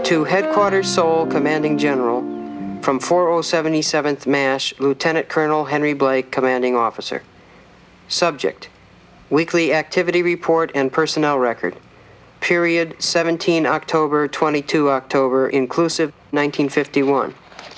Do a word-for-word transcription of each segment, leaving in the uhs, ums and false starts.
To Headquarters Seoul Commanding General, from four oh seventy-seventh MASH, Lieutenant Colonel Henry Blake, Commanding Officer. Subject: Weekly Activity Report and Personnel Record. Period seventeen October, twenty-two October, inclusive, nineteen fifty-one.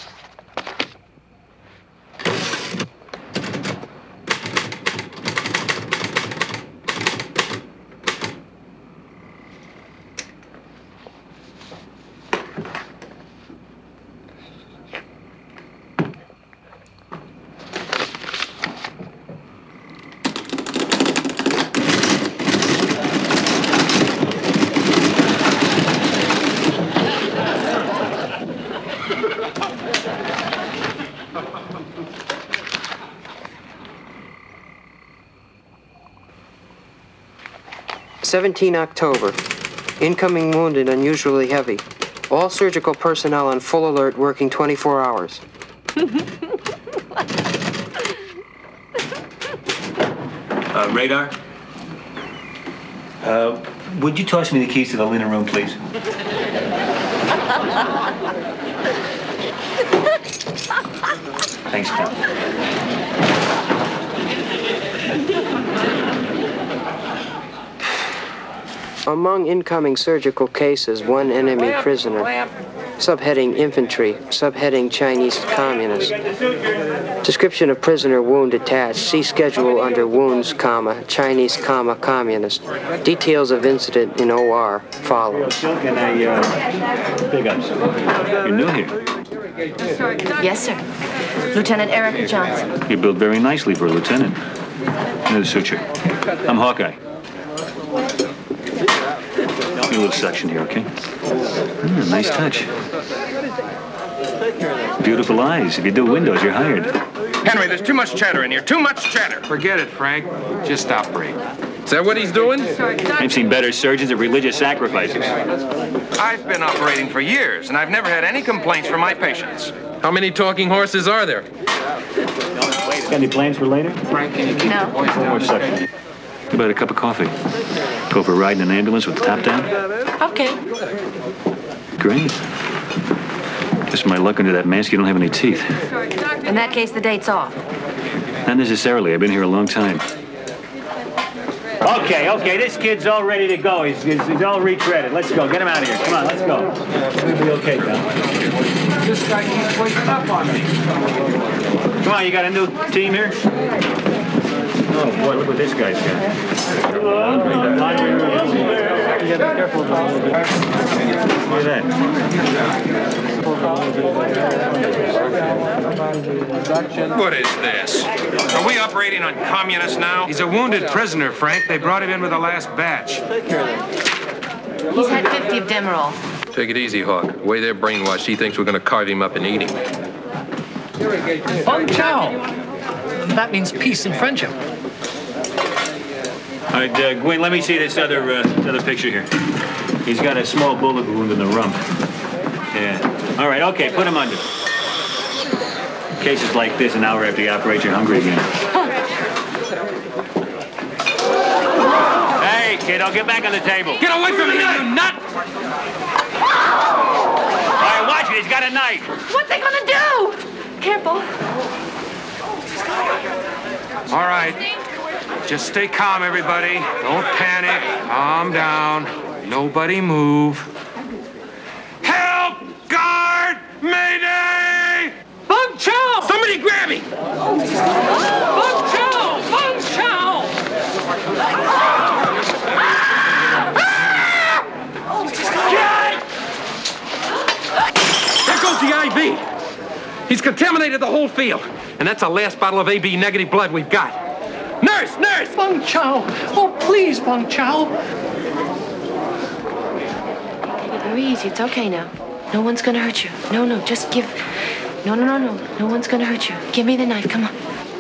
seventeen October. Incoming wounded unusually heavy. All surgical personnel on full alert working twenty-four hours. uh, radar? Uh, would you toss me the keys to the linen room, please? Thanks, Captain. Among incoming surgical cases, one enemy prisoner. Subheading Infantry, subheading Chinese Communist. Description of prisoner wound attached. See schedule under wounds, comma, Chinese, comma, Communist. Details of incident in O R follow. Can I, uh, big ups. You're new here. Yes, sir. Lieutenant Eric Johnson. You're built very nicely for a lieutenant. Another suture. I'm Hawkeye. A little section here, okay? Mm, nice touch. Beautiful eyes. If you do windows, you're hired. Henry, there's too much chatter in here. Too much chatter. Forget it, Frank. Just operate. Is that what he's doing? I've seen better surgeons at religious sacrifices. I've been operating for years, and I've never had any complaints from my patients. How many talking horses are there? Got any plans for later? Frank, can you keep No. your voice One more down? section. How about a cup of coffee? Go for a ride in an ambulance with the top down? Okay. Great. Just my luck under that mask, you don't have any teeth. In that case, the date's off. Not necessarily. I've been here a long time. Okay, okay, this kid's all ready to go. He's, he's, he's all retreaded. Let's go. Get him out of here. Come on, let's go. It's gonna be okay, pal. This guy keeps waking up on me. Come on, you got a new team here? Oh, boy, look what this guy's got. Look at that. What is this? Are we operating on communists now? He's a wounded prisoner, Frank. They brought him in with the last batch. He's had fifty of Demerol. Take it easy, Hawk. The way they're brainwashed, he thinks we're going to carve him up and eat him. Feng Chao. That means peace and friendship. All right, uh, Gwen, let me see this other, uh, this other picture here. He's got a small bullet wound in the rump. Yeah. All right, okay, put him under. Cases like this, an hour after you operate, you're hungry again. Hey, kiddo, get back on the table. Get away from me, you nut! All right, watch it. He's got a knife. What's he gonna do? Careful. All right. Just stay calm, everybody. Don't panic. Calm down. Nobody move. Help! Guard! Mayday! Feng Chao! Somebody grab him! Feng Chao! Feng Chao! There goes the I V. He's contaminated the whole field. And that's the last bottle of A B negative blood we've got. Nurse! Nurse! Feng Chao! Oh, please, Feng Chao! Take it very easy. It's okay now. No one's gonna hurt you. No, no, just give... No, no, no, no. No one's gonna hurt you. Give me the knife. Come on.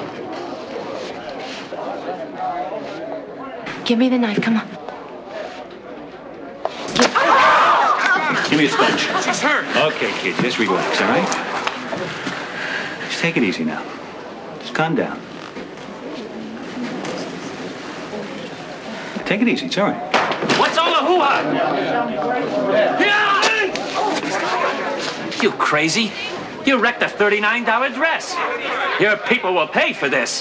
Give me the knife. Come on. Give, Give me a sponge. She's hurt. Okay, kid, just relax, all right? Just take it easy now. Just calm down. Take it easy, it's all right. What's all the hoo-ha? You crazy? You wrecked a thirty-nine dollar dress. Your people will pay for this.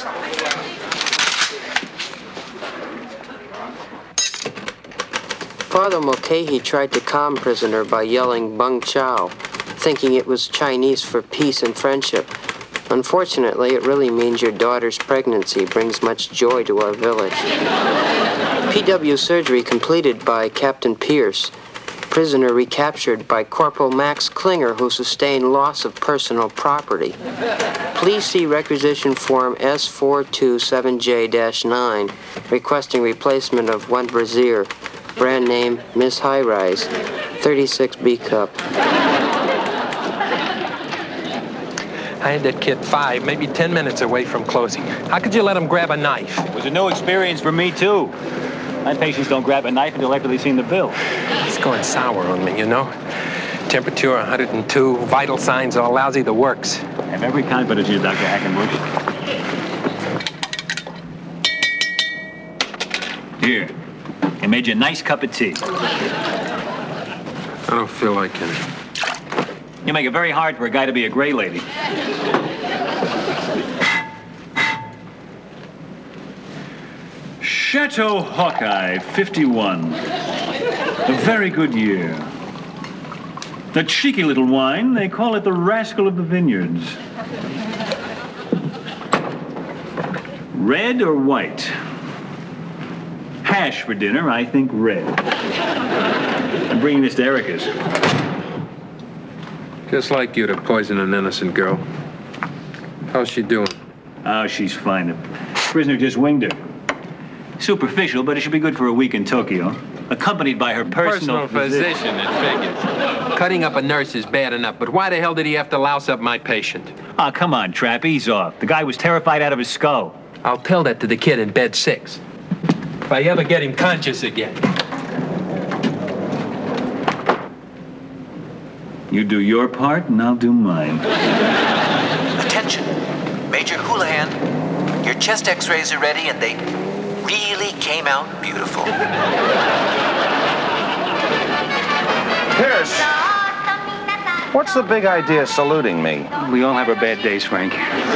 Father Mulcahy tried to calm prisoner by yelling Bung Chao, thinking it was Chinese for peace and friendship. Unfortunately, it really means your daughter's pregnancy brings much joy to our village. P W surgery completed by Captain Pierce. Prisoner recaptured by Corporal Max Klinger, who sustained loss of personal property. Please see requisition form S four two seven J nine, requesting replacement of one brassiere. Brand name, Miss High Rise, thirty-six B Cup. I had that kid five, maybe ten minutes away from closing. How could you let him grab a knife? It was a new experience for me, too. My patients don't grab a knife until after they've seen the bill. It's going sour on me, you know? Temperature one hundred two, vital signs all lousy, the works. I have every confidence in you, Doctor Hackenbush. Here. I made you a nice cup of tea. I don't feel like it. You make it very hard for a guy to be a gray lady. Chateau Hawkeye, fifty-one. A very good year. A cheeky little wine. They call it the Rascal of the Vineyards. Red or white? Hash for dinner, I think red. I'm bringing this to Erica's. Just like you to poison an innocent girl. How's she doing? Oh, she's fine. The prisoner just winged her. Superficial, but it should be good for a week in Tokyo. Accompanied by her personal, Personal physician, it figures. Cutting up a nurse is bad enough, but why the hell did he have to louse up my patient? Oh, come on, Trap, ease off. The guy was terrified out of his skull. I'll tell that to the kid in bed six. If I ever get him conscious again. You do your part, and I'll do mine. Attention, Major Houlihan. Your chest x-rays are ready, and they really came out beautiful. Pierce, what's the big idea saluting me? We all have our bad days, Frank.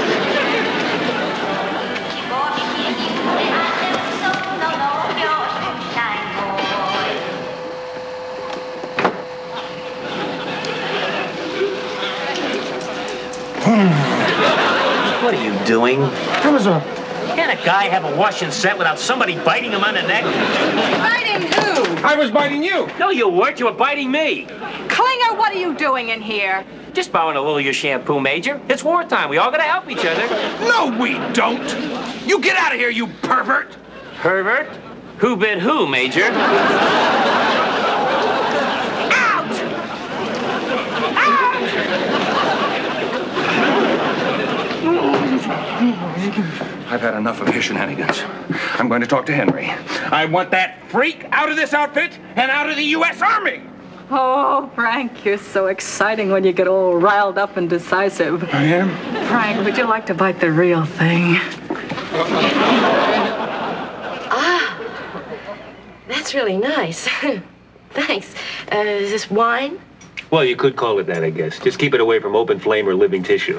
What are you doing? There was a... Can't a guy have a wash and set without somebody biting him on the neck? Biting who? I was biting you! No, you weren't. You were biting me. Klinger, what are you doing in here? Just borrowing a little of your shampoo, Major. It's wartime. We all gotta help each other. No, we don't! You get out of here, you pervert! Pervert? Who bit who, Major? Out! Out! I've had enough of his shenanigans. I'm going to talk to Henry. I want that freak out of this outfit and out of the U S Army! Oh, Frank, you're so exciting when you get all riled up and decisive. I am? Frank, would you like to bite the real thing? Ah, that's really nice. Thanks. Uh, is this wine? Well, you could call it that, I guess. Just keep it away from open flame or living tissue.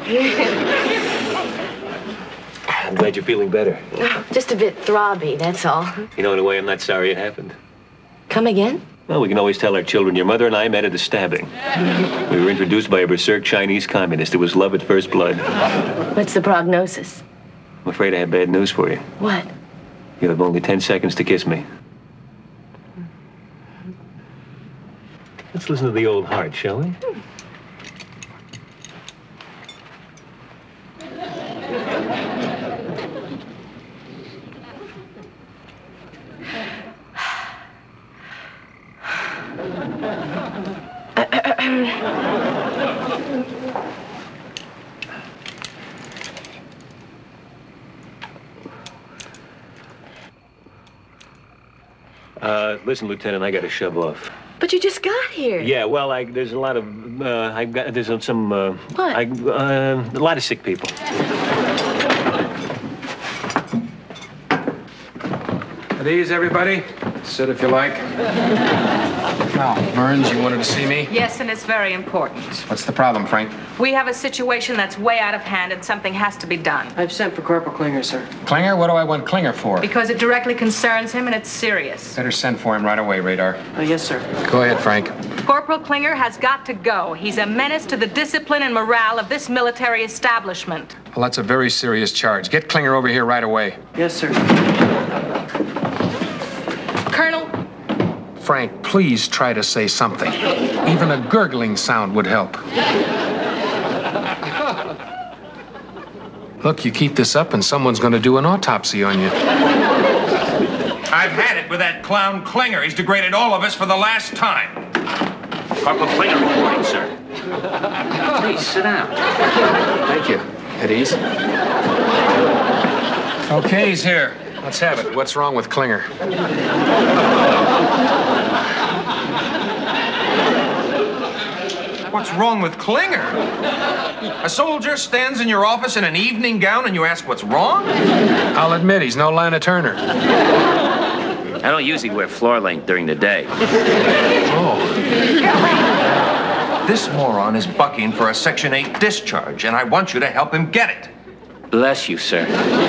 I'm glad you're feeling better. Oh, just a bit throbby, that's all. You know, in a way, I'm not sorry it happened. Come again? Well, we can always tell our children, your mother and I met at the stabbing. We were introduced by a berserk Chinese communist. It was love at first blood. What's the prognosis? I'm afraid I have bad news for you. What? You have only ten seconds to kiss me. Let's listen to the old heart, shall we? Uh, listen, Lieutenant, I gotta shove off. But you just got here. Yeah, well, I, there's a lot of, uh, I've got, there's some, uh... What? I, uh, a lot of sick people. At ease, everybody. Sit if you like. Oh, Burns, you wanted to see me? Yes, and it's very important. What's the problem, Frank? We have a situation that's way out of hand and something has to be done. I've sent for Corporal Klinger, sir. Klinger? What do I want Klinger for? Because it directly concerns him and it's serious. Better send for him right away, Radar. Uh, yes, sir. Go ahead, Frank. Corporal Klinger has got to go. He's a menace to the discipline and morale of this military establishment. Well, that's a very serious charge. Get Klinger over here right away. Yes, sir. Colonel, Frank, please try to say something. Even a gurgling sound would help. Look, you keep this up and someone's going to do an autopsy on you. I've had it with that clown Klinger. He's degraded all of us for the last time. Corporal Klinger reporting, sir. Please, sit down. Thank you. At ease. Okay, he's here. Let's have it. What's wrong with Klinger? What's wrong with Klinger? A soldier stands in your office in an evening gown and you ask what's wrong? I'll admit he's no Lana Turner. I don't usually wear floor length during the day. Oh. This moron is bucking for a Section eight discharge, and I want you to help him get it. Bless you, sir.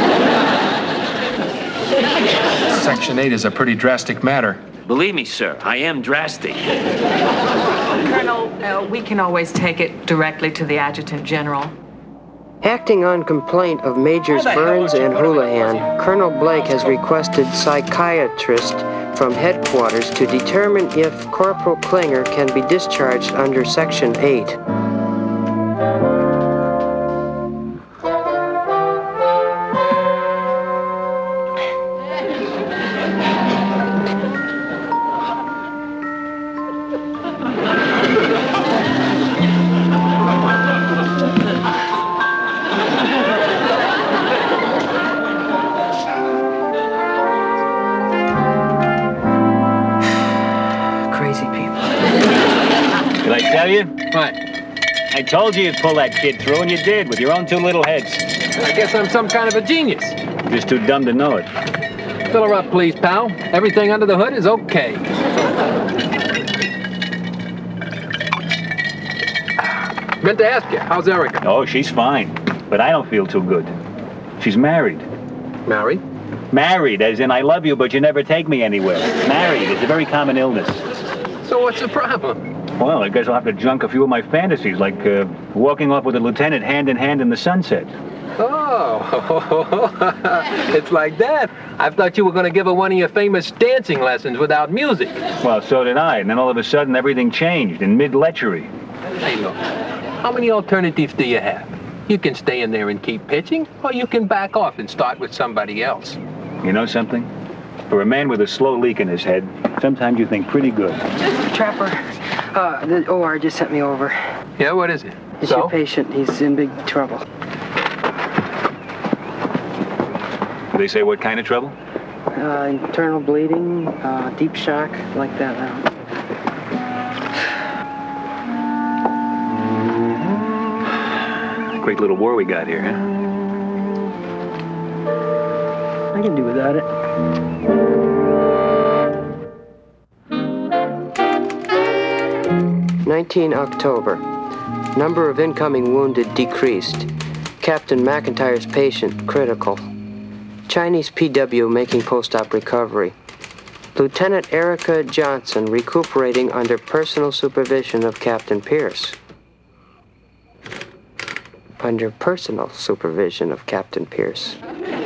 Section eight is a pretty drastic matter. Believe me, sir, I am drastic. Colonel, uh, we can always take it directly to the Adjutant General. Acting on complaint of Majors Burns and Houlihan, Colonel Blake has requested psychiatrist from headquarters to determine if Corporal Klinger can be discharged under Section eight. What? I told you you'd pull that kid through, and you did, with your own two little heads. I guess I'm some kind of a genius. Just too dumb to know it. Fill her up, please, pal. Everything under the hood is okay. Meant to ask you, how's Erica? Oh, she's fine, but I don't feel too good. She's married. Married? Married, as in I love you, but you never take me anywhere. Married is a very common illness. So what's the problem? Well, I guess I'll have to junk a few of my fantasies, like uh, walking off with a lieutenant hand in hand in the sunset. Oh, it's like that. I thought you were going to give her one of your famous dancing lessons without music. Well, so did I, and then all of a sudden everything changed in mid-lechery. Hey, look, how many alternatives do you have? You can stay in there and keep pitching, or you can back off and start with somebody else. You know something? For a man with a slow leak in his head, sometimes you think pretty good. Trapper, uh, the O R just sent me over. Yeah, what is it? It's so? your patient. He's in big trouble. Do they say what kind of trouble? Uh, internal bleeding, uh, deep shock, like that now. Great little war we got here, huh? I can do without it. nineteen October. Number of incoming wounded decreased. Captain McIntyre's patient critical. Chinese P W making post-op recovery. Lieutenant Erica Johnson recuperating under personal supervision of Captain Pierce. Under personal supervision of Captain Pierce.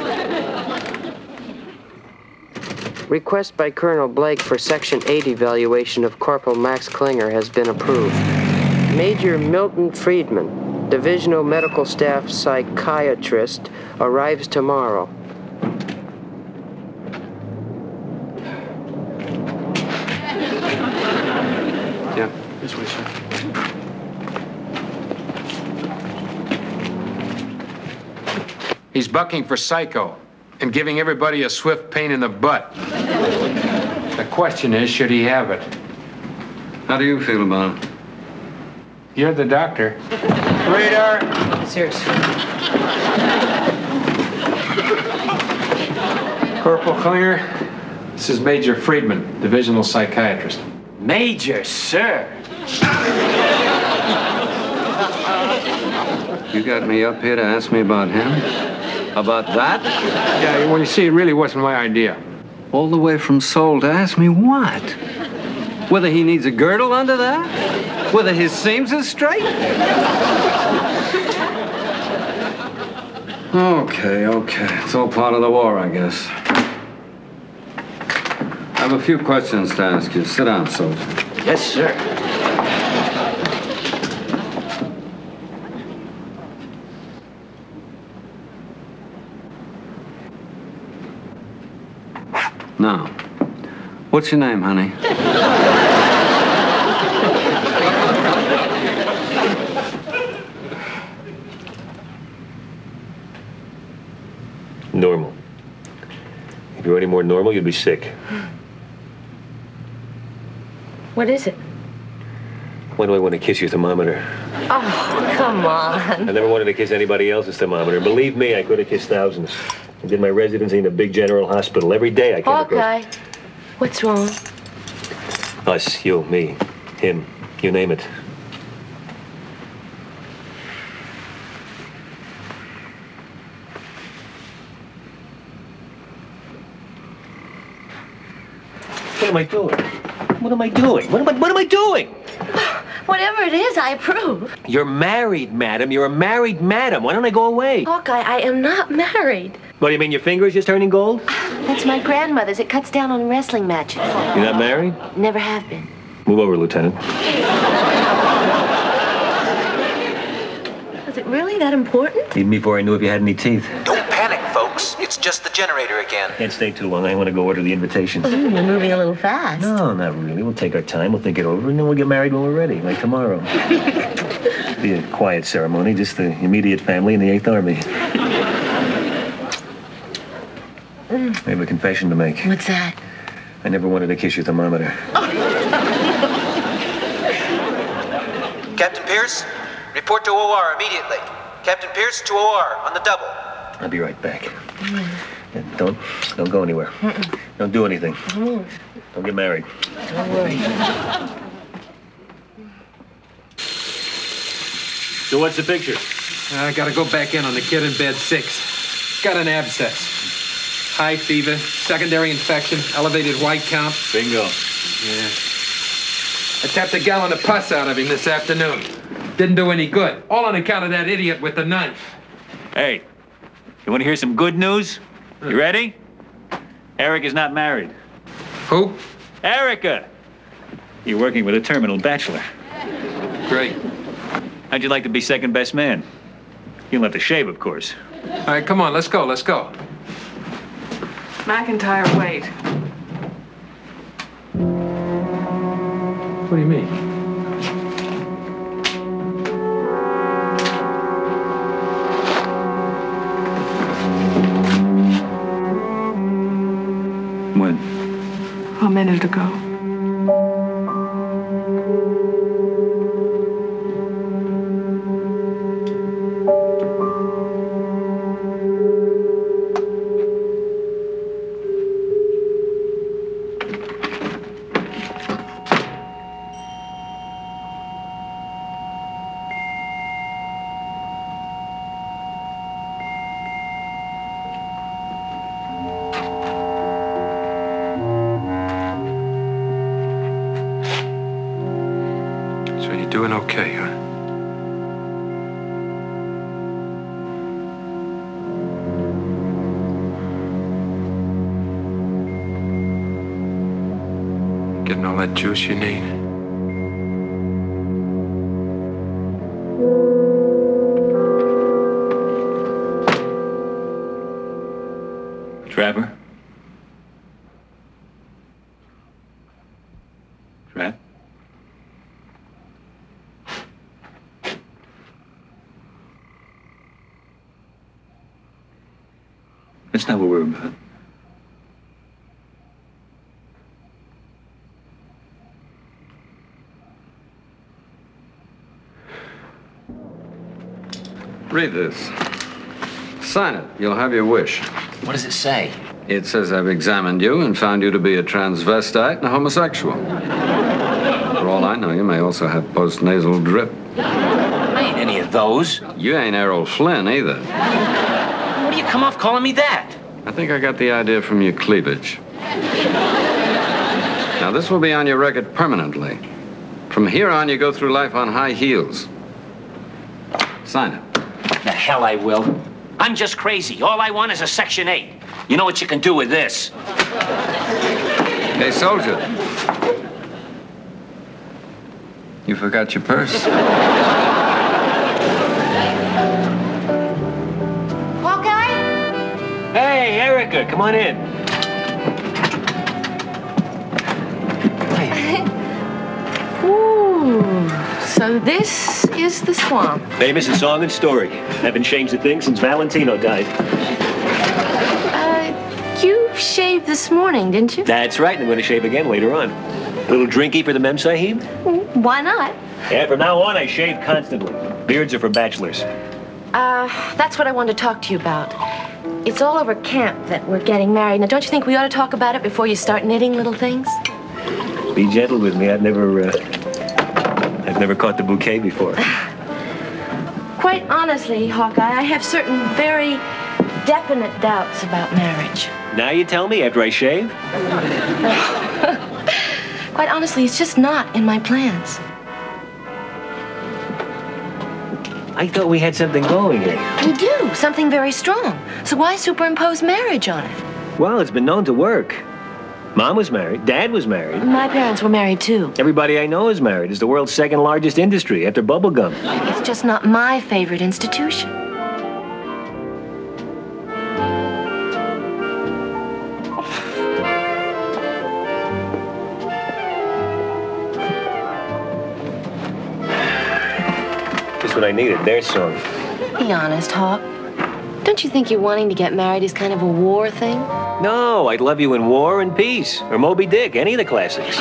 Request by Colonel Blake for Section eight evaluation of Corporal Max Klinger has been approved. Major Milton Friedman, Divisional Medical Staff Psychiatrist, arrives tomorrow. Yeah, this way, sir. He's bucking for psycho and giving everybody a swift pain in the butt. The question is, should he have it? How do you feel about it? You're the doctor. Radar. Serious. Corporal Klinger, this is Major Friedman, Divisional Psychiatrist. Major, sir. You got me up here to ask me about him? About that? Yeah, well, you see, it really wasn't my idea. All the way from Seoul to ask me what? Whether he needs a girdle under that? Whether his seams are straight? Okay, okay. It's all part of the war, I guess. I have a few questions to ask you. Sit down, soldier. Yes, sir. Now, what's your name, honey? Normal. If you were any more normal, you'd be sick. What is it? Why do I want to kiss your thermometer? Oh, come on. I never wanted to kiss anybody else's thermometer. Believe me, I could have kissed thousands. I did my residency in a big general hospital. Every day I came across... Okay. What's wrong? Us, you, me, him, you name it. What am I doing? What am I doing? What am I, what am I doing? Whatever it is, I approve. You're married, madam. You're a married madam. Why don't I go away? Hawkeye, I am not married. What, do you mean your finger is just turning gold? That's my grandmother's. It cuts down on wrestling matches. You're not married? Never have been. Move over, Lieutenant. Was it really that important? Even before I knew if you had any teeth. Don't panic, folks. It's just the generator again. Can't stay too long. I want to go order the invitations. Ooh, you're moving a little fast. No, not really. We'll take our time. We'll think it over, and then we'll get married when we're ready, like tomorrow. Be a quiet ceremony, just the immediate family and the Eighth Army. I have a confession to make. What's that? I never wanted to kiss your thermometer. Captain Pierce, report to O R immediately. Captain Pierce to O R on the double. I'll be right back. And don't, don't go anywhere. Mm-mm. Don't do anything. Mm. Don't get married. Don't worry. So what's the picture? I gotta go back in on the kid in bed six. Got an abscess. High fever, secondary infection, elevated white count. Bingo. Yeah. I tapped a gallon of pus out of him this afternoon. Didn't do any good. All on account of that idiot with the knife. Hey, you want to hear some good news? You ready? Eric is not married. Who? Erica. You're working with a terminal bachelor. Great. How'd you like to be second best man? You'll have to shave, of course. All right, come on, let's go, let's go. McIntyre, wait. What do you mean? When? A minute ago. So you're doing okay, huh? Getting all that juice you need? Trapper? Trap? That's not what we're about. Read this. Sign it. You'll have your wish. What does it say? It says I've examined you and found you to be a transvestite and a homosexual. For all I know, you may also have post-nasal drip. I ain't any of those. You ain't Errol Flynn either. What do you come off calling me that? I think I got the idea from your cleavage. Now, this will be on your record permanently. From here on, you go through life on high heels. Sign it. The hell I will. I'm just crazy. All I want is a Section eight. You know what you can do with this? Hey, soldier. You forgot your purse. Hawkeye? Hey, Erica, come on in. Ooh, so this is the swamp. Famous in song and story. Haven't changed a thing since Valentino died. Uh, you shaved this morning, didn't you? That's right, and I'm going to shave again later on. A little drinky for the Mem Sahib? Why not? Yeah, from now on, I shave constantly. Beards are for bachelors. Uh, that's what I wanted to talk to you about. It's all over camp that we're getting married. Now, don't you think we ought to talk about it before you start knitting little things? Be gentle with me. I've never, uh, I've never caught the bouquet before. Quite honestly, Hawkeye, I have certain very definite doubts about marriage. Now you tell me after I shave? Quite honestly, it's just not in my plans. I thought we had something going here. We do, something very strong. So why superimpose marriage on it? Well, it's been known to work. Mom was married. Dad was married. My parents were married, too. Everybody I know is married. It's the world's second largest industry after bubblegum. It's just not my favorite institution. Just what I needed, their song. Be honest, Hawk. Don't you think you wanting to get married is kind of a war thing? No, I'd love you in War and Peace, or Moby Dick, any of the classics.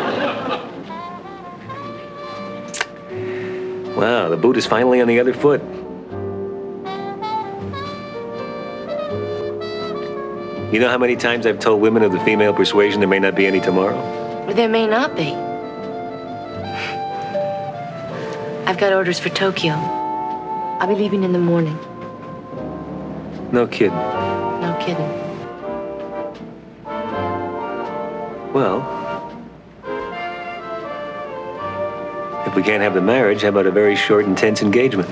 Wow, the boot is finally on the other foot. You know how many times I've told women of the female persuasion there may not be any tomorrow? There may not be. I've got orders for Tokyo. I'll be leaving in the morning. No kidding. No kidding. Well, if we can't have the marriage, how about a very short, intense engagement?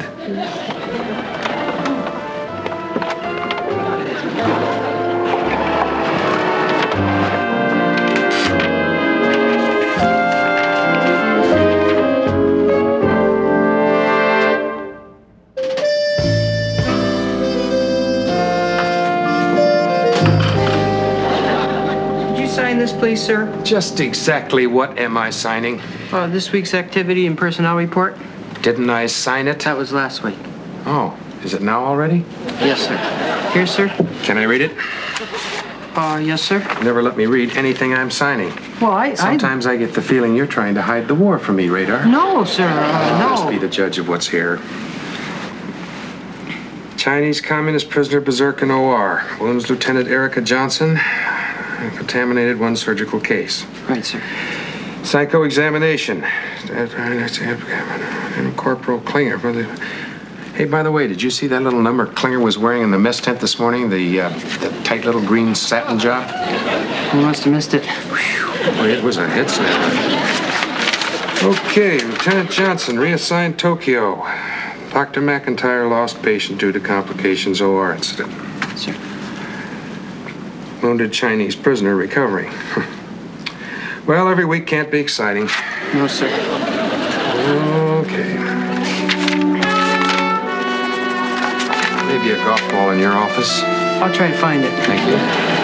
Please, sir. Just exactly what am I signing? Uh, this week's activity and personnel report. Didn't I sign it? That was last week. Oh, is it now already? Yes, sir. Here, sir. Can I read it? Uh, yes, sir. Never let me read anything I'm signing. Well, I... Sometimes I, I get the feeling you're trying to hide the war from me, Radar. No, sir. Uh, no. Just be the judge of what's here. Chinese communist prisoner berserk in O R. Wounds Lieutenant Erica Johnson. Contaminated one surgical case. Right, sir. Psycho-examination. Corporal Klinger. Hey, by the way, did you see that little number Klinger was wearing in the mess tent this morning? The, uh, the tight little green satin job? Who must have missed it? Boy, it was a head snapper. Okay, Lieutenant Johnson, reassigned Tokyo. Doctor McIntyre lost patient due to complications O R incident. Sir. Wounded Chinese prisoner recovering. Well, every week can't be exciting. No, sir. Okay. Maybe a golf ball in your office. I'll try to find it. Thank you.